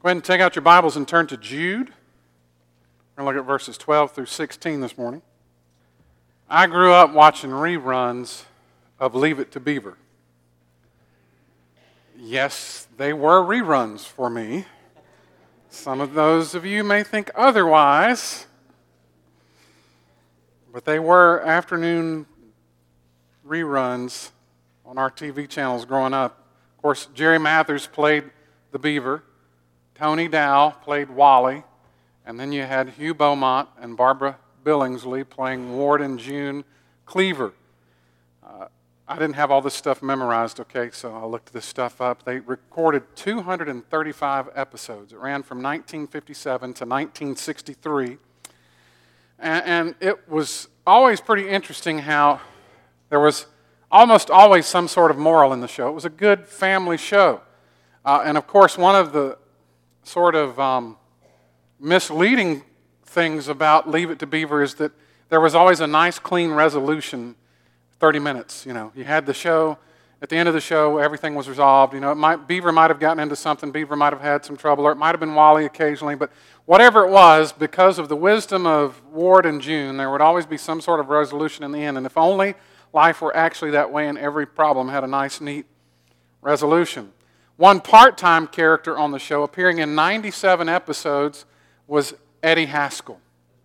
Go ahead and take out your Bibles and turn to Jude. We're going to look at verses 12 through 16 this morning. I grew up watching reruns of Leave It to Beaver. Yes, they were reruns for me. Some of those of you may think otherwise, but they were afternoon reruns on our TV channels growing up. Of course, Jerry Mathers played the Beaver. Tony Dow played Wally. And then you had Hugh Beaumont and Barbara Billingsley playing Ward and June Cleaver. I didn't have all this stuff memorized, okay, so I looked this stuff up. They recorded 235 episodes. It ran from 1957 to 1963. And it was always pretty interesting how there was almost always some sort of moral in the show. It was a good family show. And of course, one of the sort of misleading things about Leave It to Beaver is that there was always a nice, clean resolution, 30 minutes. You had the show. At the end of the show, everything was resolved. Beaver might have gotten into something. Beaver might have had some trouble, or it might have been Wally occasionally. But whatever it was, because of the wisdom of Ward and June, there would always be some sort of resolution in the end. And if only life were actually that way and every problem had a nice, neat resolution. One part-time character on the show, appearing in 97 episodes, was Eddie Haskell.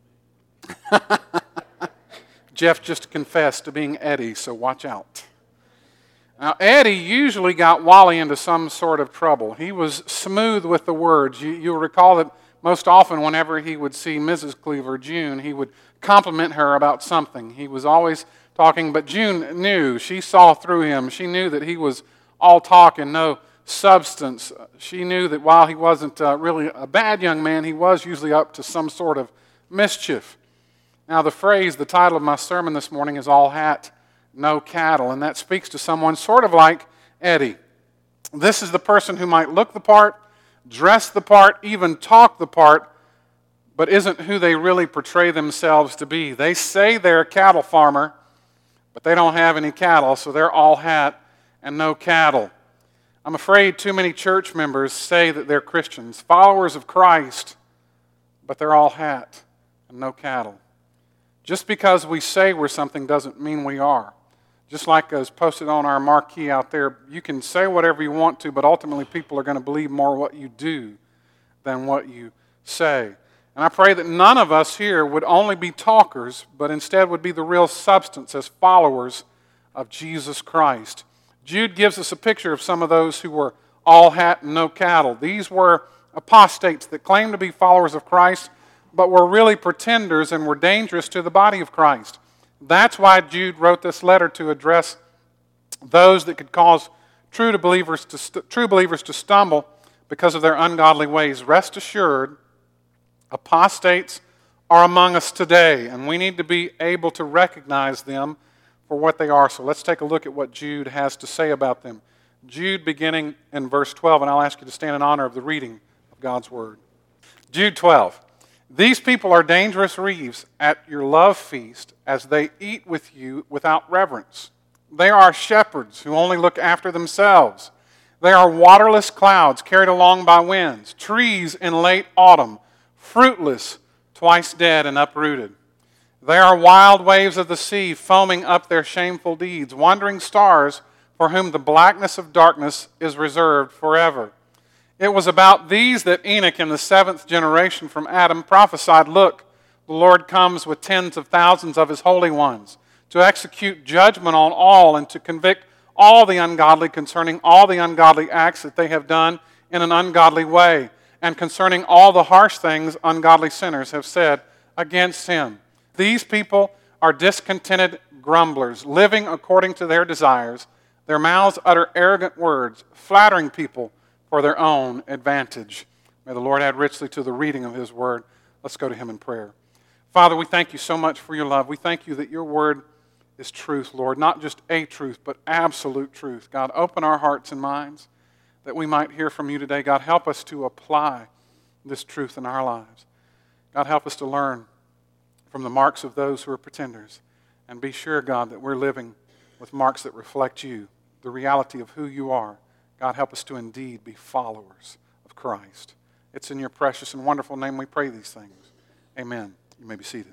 Jeff just confessed to being Eddie, so watch out. Now, Eddie usually got Wally into some sort of trouble. He was smooth with the words. You'll recall that most often whenever he would see Mrs. Cleaver, June, he would compliment her about something. He was always talking, but June knew. She saw through him. She knew that he was all talk and no substance. She knew that while he wasn't really a bad young man, he was usually up to some sort of mischief. Now, the title of my sermon this morning is All Hat, No Cattle, and that speaks to someone sort of like Eddie. This is the person who might look the part, dress the part, even talk the part, but isn't who they really portray themselves to be. They say they're a cattle farmer, but they don't have any cattle, so they're all hat and no cattle. I'm afraid too many church members say that they're Christians, followers of Christ, but they're all hat and no cattle. Just because we say we're something doesn't mean we are. Just like as posted on our marquee out there, you can say whatever you want to, but ultimately people are going to believe more what you do than what you say. And I pray that none of us here would only be talkers, but instead would be the real substance as followers of Jesus Christ. Jude gives us a picture of some of those who were all hat and no cattle. These were apostates that claimed to be followers of Christ, but were really pretenders and were dangerous to the body of Christ. That's why Jude wrote this letter, to address those that could cause true believers to stumble because of their ungodly ways. Rest assured, apostates are among us today, and we need to be able to recognize them for what they are. So let's take a look at what Jude has to say about them. Jude, beginning in verse 12, and I'll ask you to stand in honor of the reading of God's Word. Jude 12. These people are dangerous reeves at your love feast as they eat with you without reverence. They are shepherds who only look after themselves. They are waterless clouds carried along by winds, trees in late autumn, fruitless, twice dead and uprooted. They are wild waves of the sea foaming up their shameful deeds, wandering stars for whom the blackness of darkness is reserved forever. It was about these that Enoch in the 7th generation from Adam prophesied, "Look, the Lord comes with tens of thousands of his holy ones to execute judgment on all and to convict all the ungodly concerning all the ungodly acts that they have done in an ungodly way, and concerning all the harsh things ungodly sinners have said against him." These people are discontented grumblers, living according to their desires. Their mouths utter arrogant words, flattering people for their own advantage. May the Lord add richly to the reading of his word. Let's go to him in prayer. Father, we thank you so much for your love. We thank you that your word is truth, Lord, not just a truth, but absolute truth. God, open our hearts and minds that we might hear from you today. God, help us to apply this truth in our lives. God, help us to learn from the marks of those who are pretenders, and be sure, God, that we're living with marks that reflect you, the reality of who you are. God, help us to indeed be followers of Christ. It's in your precious and wonderful name we pray these things. Amen. You may be seated.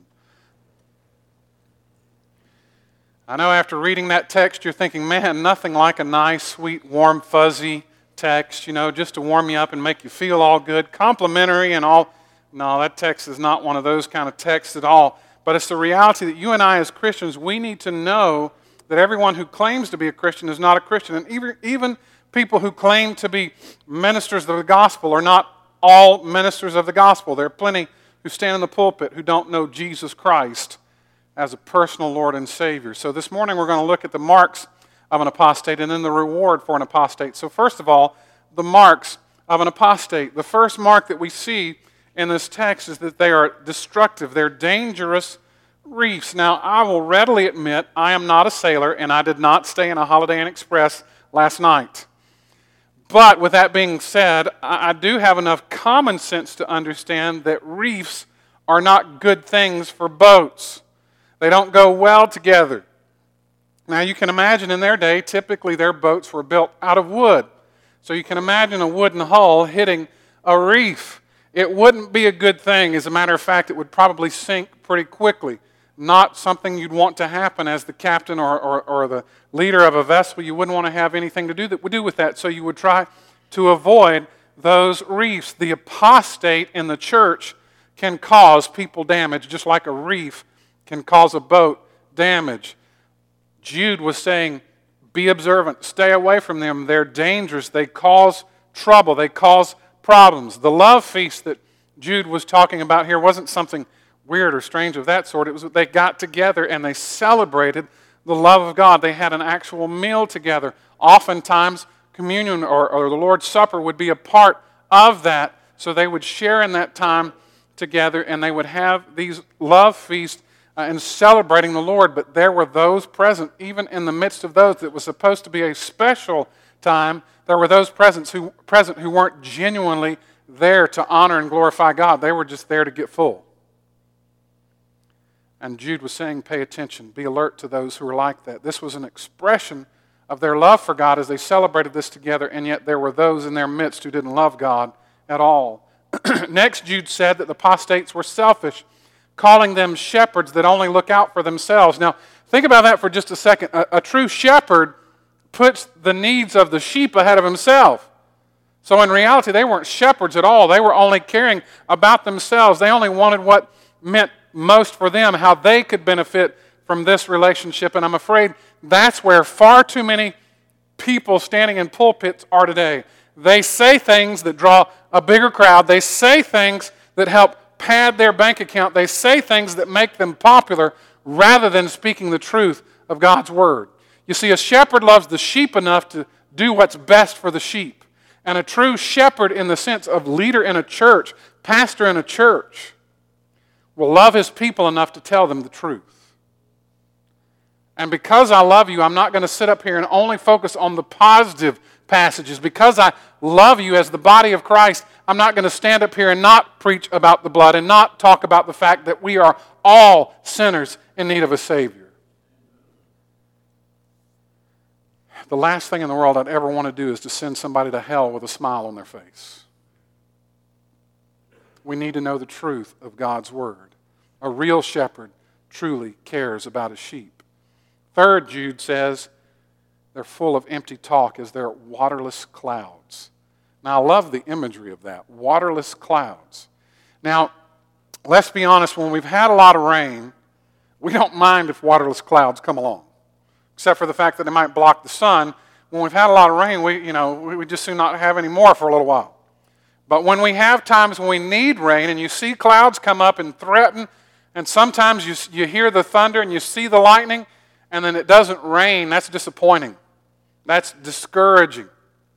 I know after reading that text, you're thinking, man, nothing like a nice, sweet, warm, fuzzy text, just to warm you up and make you feel all good, complimentary and all. No, that text is not one of those kind of texts at all. But it's the reality that you and I as Christians, we need to know that everyone who claims to be a Christian is not a Christian. And even people who claim to be ministers of the gospel are not all ministers of the gospel. There are plenty who stand in the pulpit who don't know Jesus Christ as a personal Lord and Savior. So this morning we're going to look at the marks of an apostate and then the reward for an apostate. So first of all, the marks of an apostate. The first mark that we see in this text is that they are destructive. They're dangerous reefs. Now, I will readily admit I am not a sailor and I did not stay in a Holiday Inn Express last night. But with that being said, I do have enough common sense to understand that reefs are not good things for boats. They don't go well together. Now you can imagine in their day, typically their boats were built out of wood. So you can imagine a wooden hull hitting a reef. It wouldn't be a good thing. As a matter of fact, it would probably sink pretty quickly. Not something you'd want to happen as the captain or the leader of a vessel. You wouldn't want to have anything to do with that. So you would try to avoid those reefs. The apostate in the church can cause people damage, just like a reef can cause a boat damage. Jude was saying, be observant, stay away from them. They're dangerous. They cause trouble. They cause problems. The love feast that Jude was talking about here wasn't something weird or strange of that sort. It was that they got together and they celebrated the love of God. They had an actual meal together. Oftentimes, communion or the Lord's Supper would be a part of that. So they would share in that time together and they would have these love feasts and celebrating the Lord. But there were those present, even in the midst of those that was supposed to be a special time, there were those present who weren't genuinely there to honor and glorify God. They were just there to get full. And Jude was saying, pay attention, be alert to those who are like that. This was an expression of their love for God as they celebrated this together, and yet there were those in their midst who didn't love God at all. Next, Jude said that the apostates were selfish, calling them shepherds that only look out for themselves. Now, think about that for just a second. A true shepherd puts the needs of the sheep ahead of himself. So in reality, they weren't shepherds at all. They were only caring about themselves. They only wanted what meant most for them, how they could benefit from this relationship. And I'm afraid that's where far too many people standing in pulpits are today. They say things that draw a bigger crowd. They say things that help pad their bank account. They say things that make them popular rather than speaking the truth of God's Word. You see, a shepherd loves the sheep enough to do what's best for the sheep. And a true shepherd in the sense of leader in a church, pastor in a church, will love his people enough to tell them the truth. And because I love you, I'm not going to sit up here and only focus on the positive passages. Because I love you as the body of Christ, I'm not going to stand up here and not preach about the blood and not talk about the fact that we are all sinners in need of a Savior. The last thing in the world I'd ever want to do is to send somebody to hell with a smile on their face. We need to know the truth of God's Word. A real shepherd truly cares about his sheep. Third, Jude says, they're full of empty talk as they're waterless clouds. Now, I love the imagery of that, waterless clouds. Now, let's be honest, when we've had a lot of rain, we don't mind if waterless clouds come along, except for the fact that they might block the sun. When we've had a lot of rain, we just do not have any more for a little while. But when we have times when we need rain and you see clouds come up and threaten, and sometimes you hear the thunder and you see the lightning, and then it doesn't rain, that's disappointing. That's discouraging.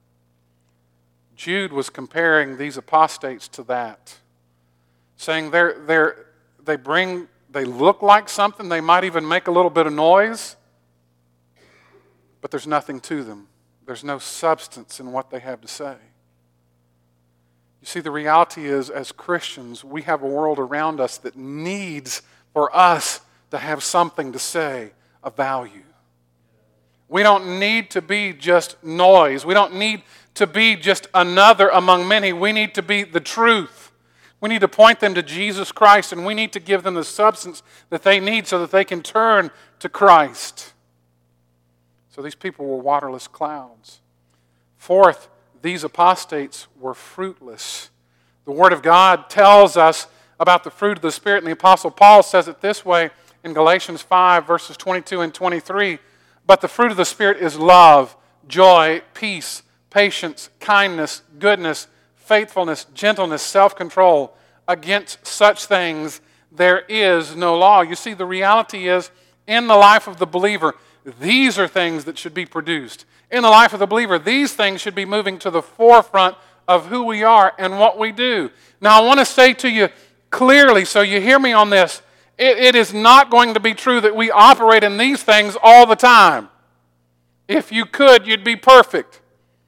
Jude was comparing these apostates to that, saying they look like something, they might even make a little bit of noise, but there's nothing to them. There's no substance in what they have to say. You see, the reality is, as Christians, we have a world around us that needs for us to have something to say of value. We don't need to be just noise. We don't need to be just another among many. We need to be the truth. We need to point them to Jesus Christ, and we need to give them the substance that they need so that they can turn to Christ. So these people were waterless clouds. Fourth, these apostates were fruitless. The Word of God tells us about the fruit of the Spirit, and the Apostle Paul says it this way in Galatians 5, verses 22 and 23. But the fruit of the Spirit is love, joy, peace, patience, kindness, goodness, faithfulness, gentleness, self-control. Against such things there is no law. You see, the reality is, in the life of the believer, these are things that should be produced. In the life of the believer, these things should be moving to the forefront of who we are and what we do. Now, I want to say to you clearly, so you hear me on this, it is not going to be true that we operate in these things all the time. If you could, you'd be perfect.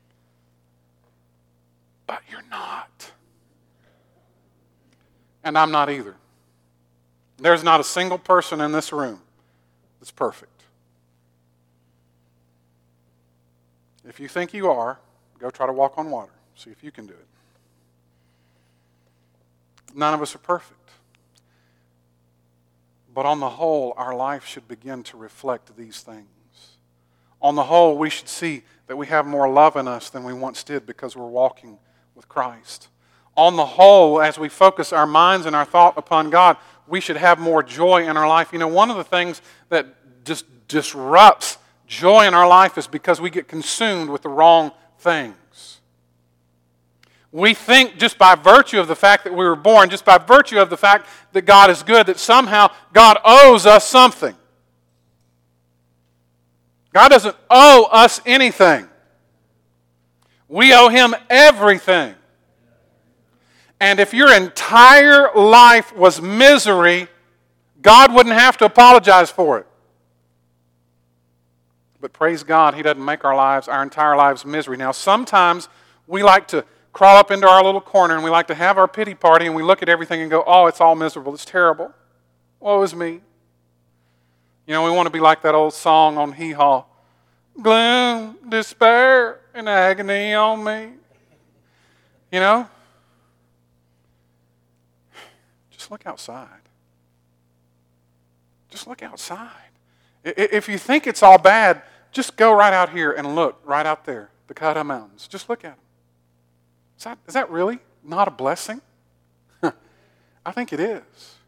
But you're not. And I'm not either. There's not a single person in this room that's perfect. If you think you are, go try to walk on water. See if you can do it. None of us are perfect. But on the whole, our life should begin to reflect these things. On the whole, we should see that we have more love in us than we once did because we're walking with Christ. On the whole, as we focus our minds and our thought upon God, we should have more joy in our life. You know, one of the things that just disrupts joy in our life is because we get consumed with the wrong things. We think just by virtue of the fact that we were born, just by virtue of the fact that God is good, that somehow God owes us something. God doesn't owe us anything. We owe Him everything. And if your entire life was misery, God wouldn't have to apologize for it. But praise God, He doesn't make our entire lives misery. Now, sometimes we like to crawl up into our little corner and we like to have our pity party and we look at everything and go, oh, it's all miserable, it's terrible. Woe is me. You know, we want to be like that old song on Hee Haw. Gloom, despair, and agony on me. You know? Just look outside. Just look outside. If you think it's all bad, just go right out here and look right out there, the Caddo Mountains. Just look at them. Is that really not a blessing? I think it is.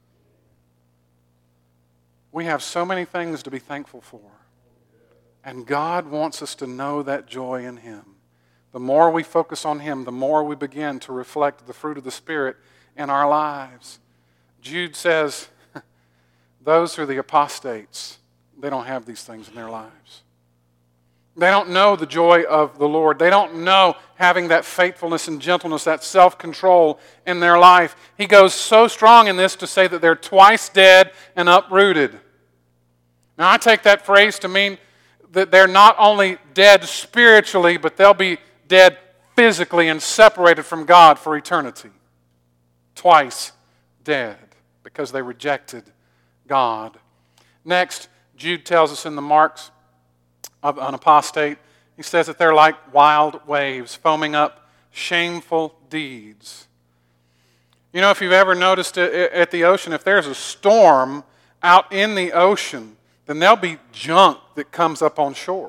We have so many things to be thankful for. And God wants us to know that joy in Him. The more we focus on Him, the more we begin to reflect the fruit of the Spirit in our lives. Jude says, those are the apostates. They don't have these things in their lives. They don't know the joy of the Lord. They don't know having that faithfulness and gentleness, that self-control in their life. He goes so strong in this to say that they're twice dead and uprooted. Now, I take that phrase to mean that they're not only dead spiritually, but they'll be dead physically and separated from God for eternity. Twice dead because they rejected God. Next, Jude tells us in the marks of an apostate, he says that they're like wild waves foaming up shameful deeds. You know, if you've ever noticed it at the ocean, if there's a storm out in the ocean, then there'll be junk that comes up on shore.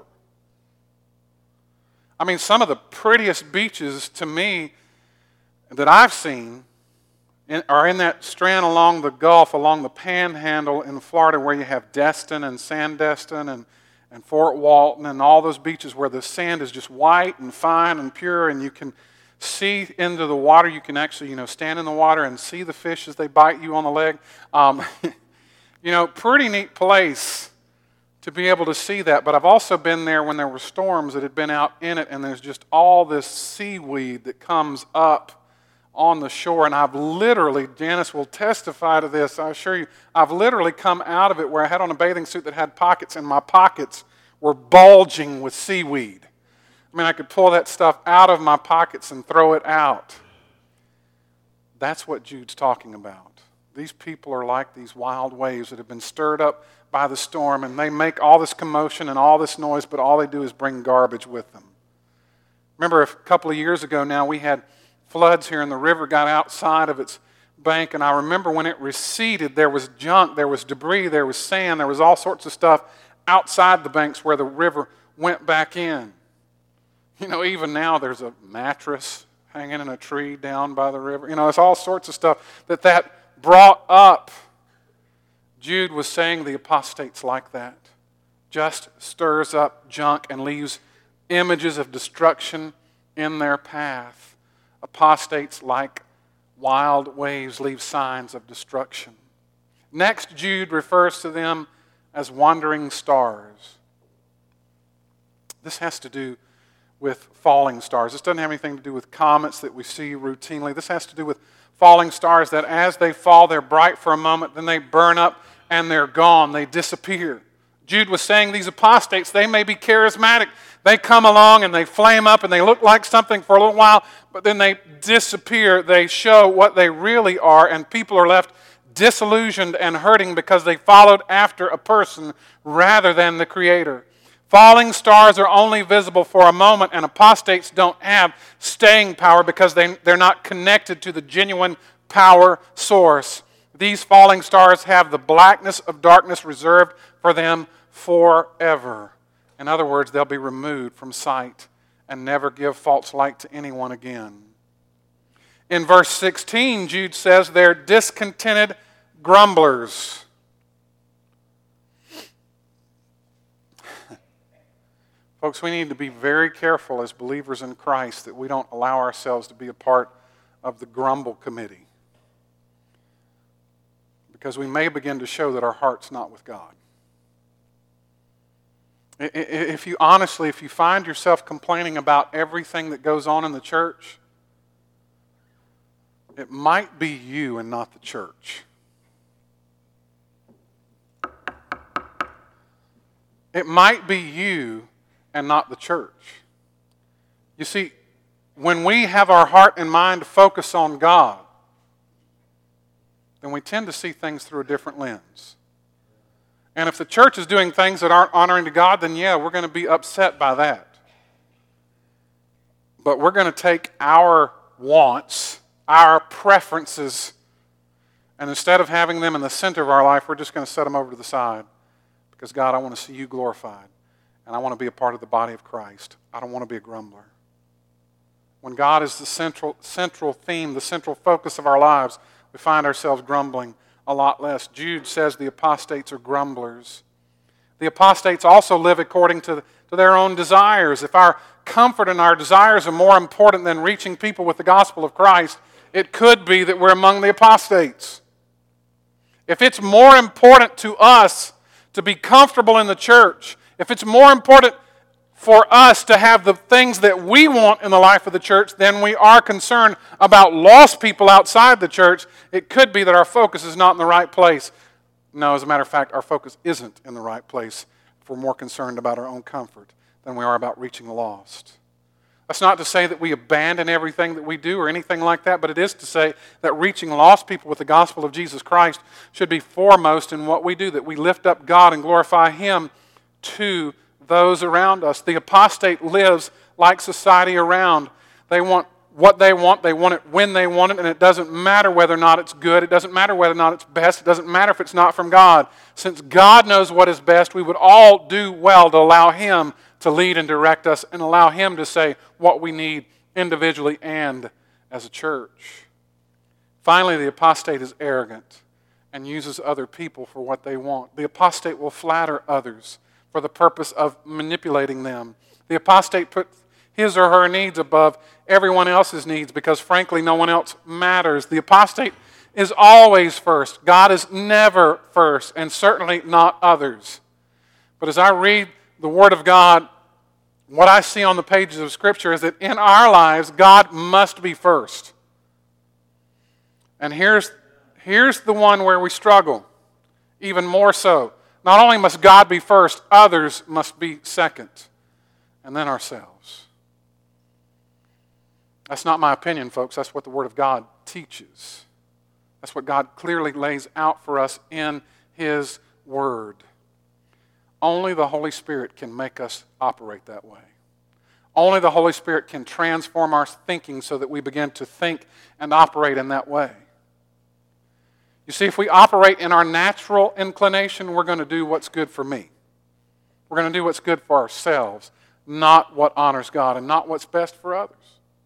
I mean, some of the prettiest beaches to me that I've seen are in that strand along the Gulf, along the Panhandle in Florida, where you have Destin and Sandestin and Fort Walton and all those beaches where the sand is just white and fine and pure, and you can see into the water. You can actually, stand in the water and see the fish as they bite you on the leg. Pretty neat place to be able to see that. But I've also been there when there were storms that had been out in it, and there's just all this seaweed that comes up on the shore. And I've literally, Janice will testify to this, I assure you, I've literally come out of it where I had on a bathing suit that had pockets, and my pockets were bulging with seaweed. I mean, I could pull that stuff out of my pockets and throw it out. That's what Jude's talking about. These people are like these wild waves that have been stirred up by the storm, and they make all this commotion and all this noise, but all they do is bring garbage with them. Remember a couple of years ago now, we had floods here and the river got outside of its bank, and I remember when it receded, there was junk, there was debris, there was sand, there was all sorts of stuff outside the banks where the river went back in. You know, even now there's a mattress hanging in a tree down by the river. You know, it's all sorts of stuff that brought up. Jude was saying the apostates like that. Just stirs up junk and leaves images of destruction in their path. Apostates like wild waves leave signs of destruction. Next, Jude refers to them as wandering stars. This has to do with falling stars. This doesn't have anything to do with comets that we see routinely. This has to do with falling stars that as they fall, they're bright for a moment, then they burn up and they're gone. They disappear. Jude was saying these apostates, they may be charismatic. They come along and they flame up and they look like something for a little while, but then they disappear. They show what they really are, and people are left disillusioned and hurting because they followed after a person rather than the Creator. Falling stars are only visible for a moment, and apostates don't have staying power because they're not connected to the genuine power source. These falling stars have the blackness of darkness reserved for them forever. In other words, they'll be removed from sight and never give false light to anyone again. In verse 16, Jude says they're discontented grumblers. Folks, we need to be very careful as believers in Christ that we don't allow ourselves to be a part of the grumble committee, because we may begin to show that our heart's not with God. If you find yourself complaining about everything that goes on in the church, it might be you and not the church. It might be you and not the church. You see, when we have our heart and mind focused on God, then we tend to see things through a different lens. And if the church is doing things that aren't honoring to God, then yeah, we're going to be upset by that. But we're going to take our wants, our preferences, and instead of having them in the center of our life, we're just going to set them over to the side. Because God, I want to see you glorified. And I want to be a part of the body of Christ. I don't want to be a grumbler. When God is the central theme, the central focus of our lives, we find ourselves grumbling a lot less. Jude says the apostates are grumblers. The apostates also live according to their own desires. If our comfort and our desires are more important than reaching people with the gospel of Christ, it could be that we're among the apostates. If it's more important to us to be comfortable in the church, if it's more important for us to have the things that we want in the life of the church than we are concerned about lost people outside the church, it could be that our focus is not in the right place. No, as a matter of fact, our focus isn't in the right place if we're more concerned about our own comfort than we are about reaching the lost. That's not to say that we abandon everything that we do or anything like that, but it is to say that reaching lost people with the gospel of Jesus Christ should be foremost in what we do, that we lift up God and glorify Him to those around us. The apostate lives like society around. They want what they want it when they want it, and it doesn't matter whether or not it's good. It doesn't matter whether or not it's best. It doesn't matter if it's not from God. Since God knows what is best, we would all do well to allow Him to lead and direct us and allow Him to say what we need individually and as a church. Finally, the apostate is arrogant and uses other people for what they want. The apostate will flatter others for the purpose of manipulating them. The apostate puts his or her needs above everyone else's needs because, frankly, no one else matters. The apostate is always first. God is never first, and certainly not others. But as I read the Word of God, what I see on the pages of Scripture is that in our lives, God must be first. And here's the one where we struggle, even more so. Not only must God be first, others must be second, and then ourselves. That's not my opinion, folks. That's what the Word of God teaches. That's what God clearly lays out for us in His Word. Only the Holy Spirit can make us operate that way. Only the Holy Spirit can transform our thinking so that we begin to think and operate in that way. You see, if we operate in our natural inclination, we're going to do what's good for me. We're going to do what's good for ourselves, not what honors God and not what's best for others.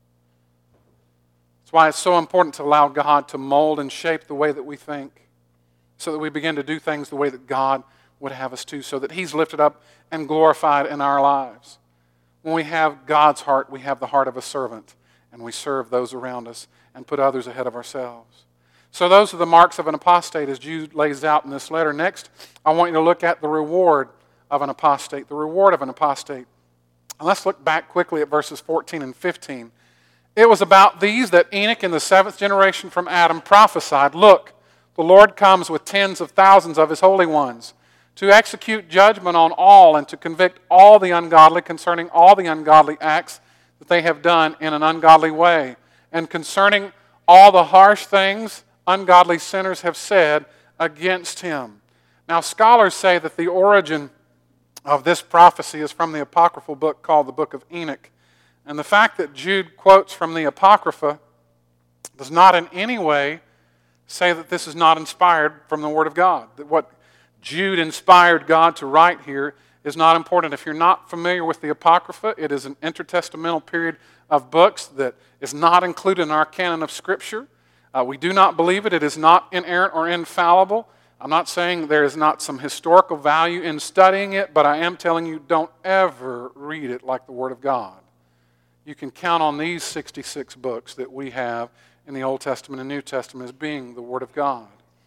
That's why it's so important to allow God to mold and shape the way that we think so that we begin to do things the way that God would have us to, so that He's lifted up and glorified in our lives. When we have God's heart, we have the heart of a servant, and we serve those around us and put others ahead of ourselves. So those are the marks of an apostate as Jude lays out in this letter. Next, I want you to look at the reward of an apostate. The reward of an apostate. And let's look back quickly at verses 14 and 15. It was about these that Enoch in the seventh generation from Adam prophesied, "Look, the Lord comes with tens of thousands of His holy ones, to execute judgment on all and to convict all the ungodly concerning all the ungodly acts that they have done in an ungodly way, and concerning all the harsh things ungodly sinners have said against Him." Now, scholars say that the origin of this prophecy is from the apocryphal book called the Book of Enoch. And the fact that Jude quotes from the Apocrypha does not in any way say that this is not inspired from the Word of God. That what Jude inspired God to write here is not important. If you're not familiar with the Apocrypha, it is an intertestamental period of books that is not included in our canon of Scripture. We do not believe it. It is not inerrant or infallible. I'm not saying there is not some historical value in studying it, but I am telling you, don't ever read it like the Word of God. You can count on these 66 books that we have in the Old Testament and New Testament as being the Word of God.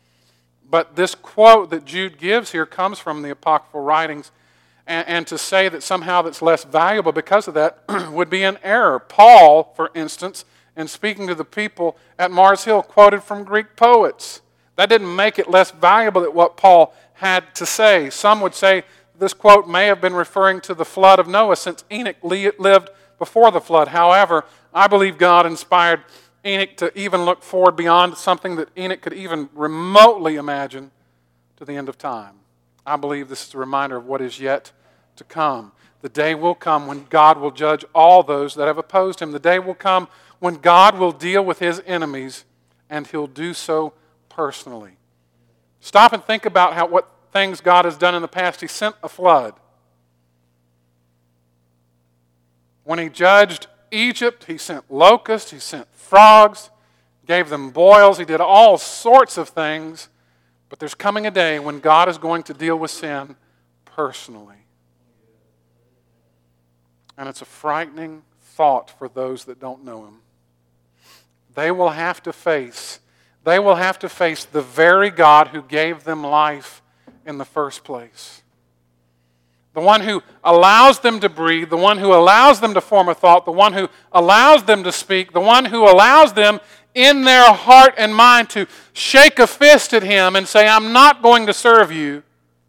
But this quote that Jude gives here comes from the apocryphal writings, and to say that somehow that's less valuable because of that would be an error. Paul, for instance, in speaking to the people at Mars Hill, quoted from Greek poets. That didn't make it less valuable than what Paul had to say. Some would say this quote may have been referring to the flood of Noah, since Enoch lived before the flood. However, I believe God inspired Enoch to even look forward beyond something that Enoch could even remotely imagine to the end of time. I believe this is a reminder of what is yet to come. The day will come when God will judge all those that have opposed Him. The day will come when God will deal with His enemies, and He'll do so personally. Stop and think about what things God has done in the past. He sent a flood. When He judged Egypt, He sent locusts, He sent frogs, gave them boils, He did all sorts of things. But there's coming a day when God is going to deal with sin personally. And it's a frightening thought for those that don't know Him. They will have to face the very God who gave them life in the first place. The one who allows them to breathe, the one who allows them to form a thought, the one who allows them to speak, the one who allows them in their heart and mind to shake a fist at Him and say, "I'm not going to serve you."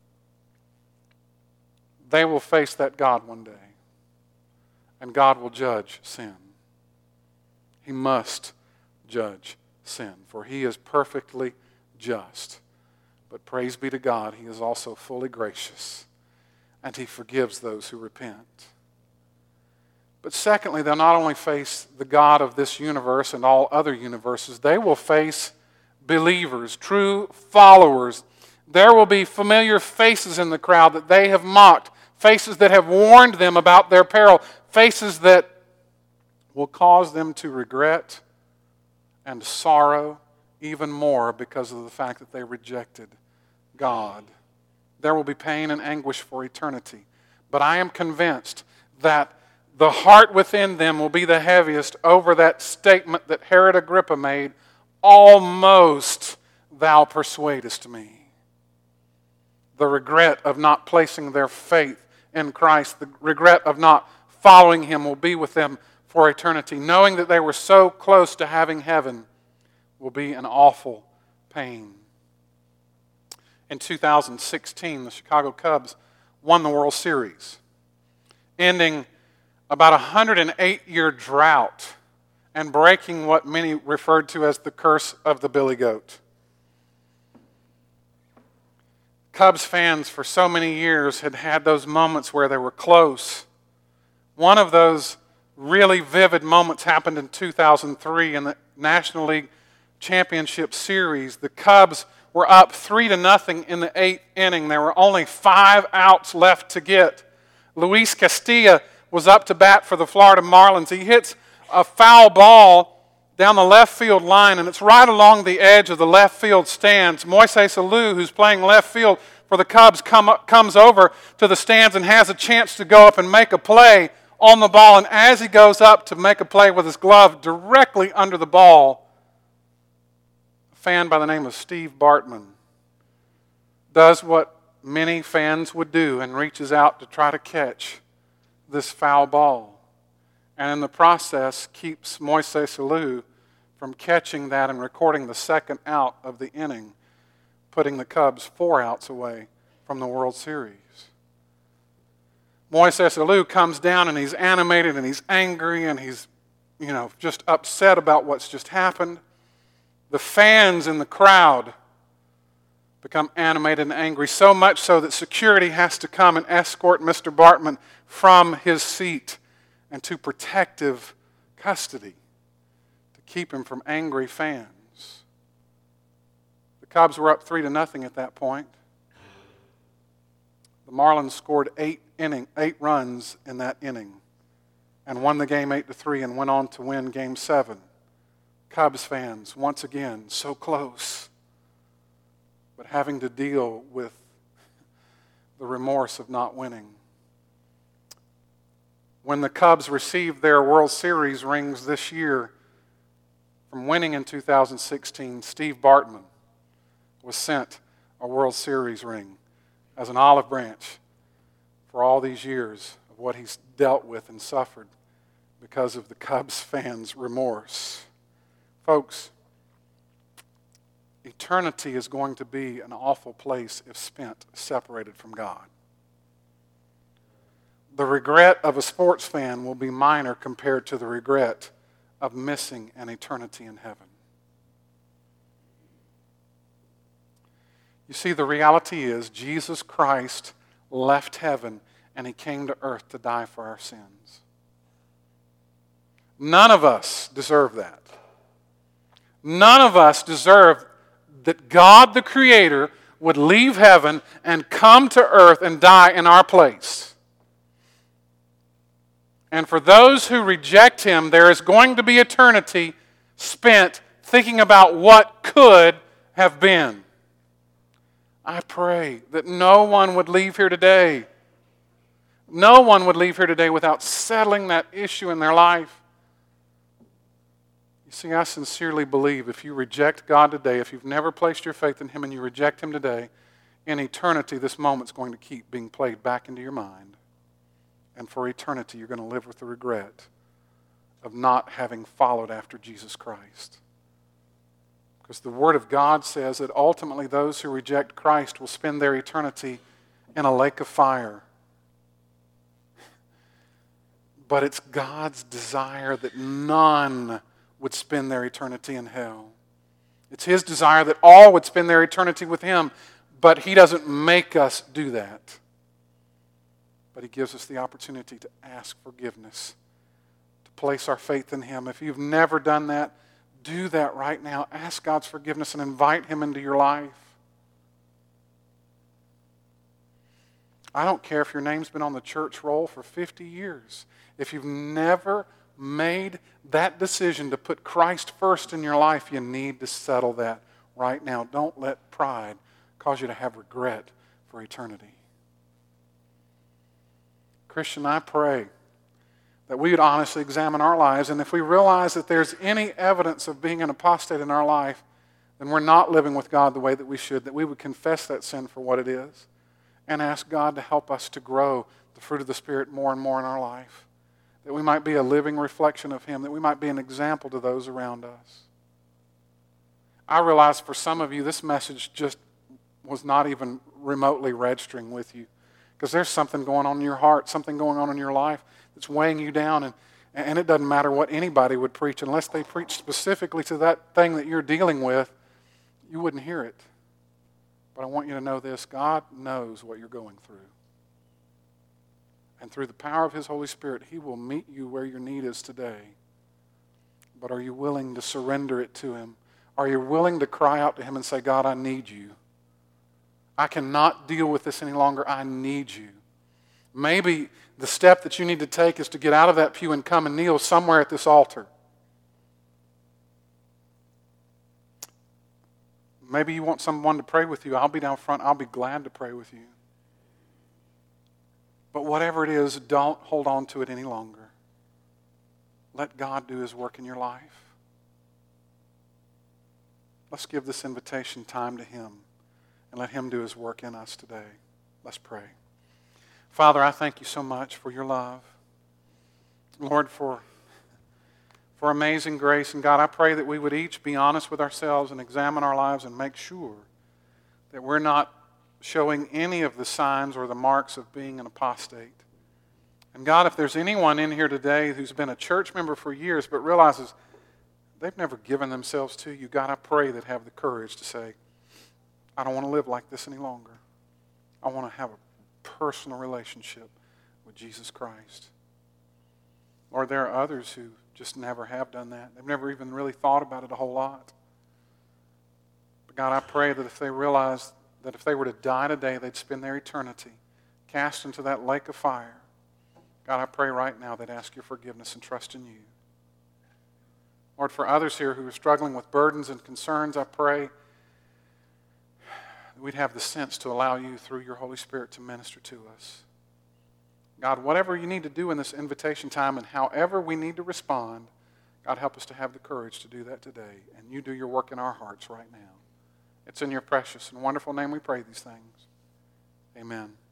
They will face that God one day. And God will judge sin. He must judge sin, for He is perfectly just. But praise be to God, He is also fully gracious, and He forgives those who repent. But secondly, they'll not only face the God of this universe and all other universes, they will face believers, true followers. There will be familiar faces in the crowd that they have mocked, faces that have warned them about their peril, faces that will cause them to regret and sorrow even more because of the fact that they rejected God. There will be pain and anguish for eternity. But I am convinced that the heart within them will be the heaviest over that statement that Herod Agrippa made, "Almost thou persuadest me." The regret of not placing their faith in Christ, the regret of not following Him will be with them for eternity. Knowing that they were so close to having heaven will be an awful pain. In 2016, the Chicago Cubs won the World Series, ending about a 108-year drought and breaking what many referred to as the curse of the billy goat. Cubs fans for so many years had had those moments where they were close. One of those really vivid moments happened in 2003 in the National League Championship Series. The Cubs were up 3-0 in the 8th inning. There were only 5 outs left to get. Luis Castilla was up to bat for the Florida Marlins. He hits a foul ball down the left field line, and it's right along the edge of the left field stands. Moises Alou, who's playing left field for the Cubs, comes over to the stands and has a chance to go up and make a play on the ball. And as he goes up to make a play with his glove directly under the ball, a fan by the name of Steve Bartman does what many fans would do and reaches out to try to catch this foul ball. And in the process, keeps Moises Alou from catching that and recording the second out of the inning, putting the Cubs 4 outs away from the World Series. Moises Alou comes down and he's animated and he's angry and he's, just upset about what's just happened. The fans in the crowd become animated and angry, so much so that security has to come and escort Mr. Bartman from his seat and to protective custody to keep him from angry fans. The Cubs were up 3-0 at that point. The Marlins scored 8 runs in that inning and won the game 8-3 and went on to win Game 7. Cubs fans, once again, so close, but having to deal with the remorse of not winning. When the Cubs received their World Series rings this year from winning in 2016, Steve Bartman was sent a World Series ring as an olive branch for all these years of what he's dealt with and suffered because of the Cubs fans' remorse. Folks, eternity is going to be an awful place if spent separated from God. The regret of a sports fan will be minor compared to the regret of missing an eternity in heaven. You see, the reality is Jesus Christ left heaven and he came to earth to die for our sins. None of us deserve that. None of us deserve that God the Creator would leave heaven and come to earth and die in our place. And for those who reject him, there is going to be eternity spent thinking about what could have been. I pray that no one would leave here today. No one would leave here today without settling that issue in their life. You see, I sincerely believe if you reject God today, if you've never placed your faith in him and you reject him today, in eternity this moment's going to keep being played back into your mind. And for eternity, you're going to live with the regret of not having followed after Jesus Christ. Because the Word of God says that ultimately those who reject Christ will spend their eternity in a lake of fire. But it's God's desire that none would spend their eternity in hell. It's his desire that all would spend their eternity with him, but he doesn't make us do that. But he gives us the opportunity to ask forgiveness, to place our faith in him. If you've never done that, do that right now. Ask God's forgiveness and invite him into your life. I don't care if your name's been on the church roll for 50 years. If you've never made that decision to put Christ first in your life, you need to settle that right now. Don't let pride cause you to have regret for eternity. Christian, I pray that we would honestly examine our lives, and if we realize that there's any evidence of being an apostate in our life, then we're not living with God the way that we should, that we would confess that sin for what it is and ask God to help us to grow the fruit of the Spirit more and more in our life, that we might be a living reflection of him, that we might be an example to those around us. I realize for some of you, this message just was not even remotely registering with you, because there's something going on in your heart, something going on in your life that's weighing you down, and it doesn't matter what anybody would preach. Unless they preach specifically to that thing that you're dealing with, you wouldn't hear it. But I want you to know this: God knows what you're going through. And through the power of His Holy Spirit, He will meet you where your need is today. But are you willing to surrender it to Him? Are you willing to cry out to Him and say, God, I need you. I cannot deal with this any longer. I need you. Maybe the step that you need to take is to get out of that pew and come and kneel somewhere at this altar. Maybe you want someone to pray with you. I'll be down front. I'll be glad to pray with you. But whatever it is, don't hold on to it any longer. Let God do His work in your life. Let's give this invitation time to Him and let Him do His work in us today. Let's pray. Father, I thank you so much for your love. Lord, for amazing grace. And God, I pray that we would each be honest with ourselves and examine our lives and make sure that we're not showing any of the signs or the marks of being an apostate. And God, if there's anyone in here today who's been a church member for years but realizes they've never given themselves to you, God, I pray that have the courage to say, I don't want to live like this any longer. I want to have a personal relationship with Jesus Christ. Lord, there are others who just never have done that. They've never even really thought about it a whole lot. But God, I pray that if they realize that if they were to die today, they'd spend their eternity cast into that lake of fire. God, I pray right now they'd ask your forgiveness and trust in you. Lord, for others here who are struggling with burdens and concerns, I pray that we'd have the sense to allow you through your Holy Spirit to minister to us. God, whatever you need to do in this invitation time and however we need to respond, God, help us to have the courage to do that today. And you do your work in our hearts right now. It's in your precious and wonderful name we pray these things. Amen.